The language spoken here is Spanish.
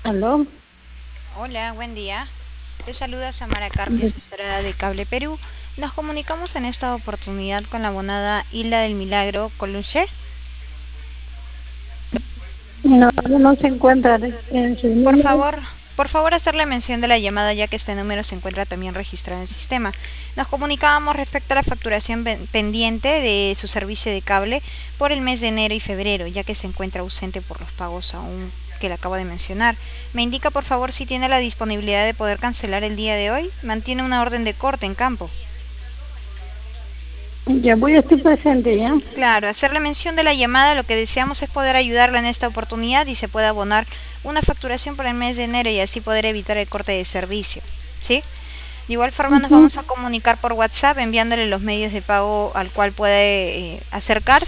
¿Aló? Hola, buen día. Te saluda Samara Carpio, asesora de Cable Perú. Nos comunicamos en esta oportunidad con la abonada Isla del Milagro Coluche. No, no se encuentra en su Por número. favor, por favor hacerle mención de la llamada ya que este número se encuentra también registrado en el sistema. Nos comunicábamos respecto a la facturación pendiente de su servicio de cable por el mes de enero y febrero, ya que se encuentra ausente por los pagos aún que le acabo de mencionar. Me indica por favor si tiene la disponibilidad de poder cancelar el día de hoy. Mantiene una orden de corte en campo. Ya voy a estar presente, ¿ya? Claro, hacerle mención de la llamada, lo que deseamos es poder ayudarla en esta oportunidad y se pueda abonar una facturación para el mes de enero y así poder evitar el corte de servicio, ¿sí? De igual forma nos Ujú. vamos a comunicar por WhatsApp enviándole los medios de pago al cual puede acercarse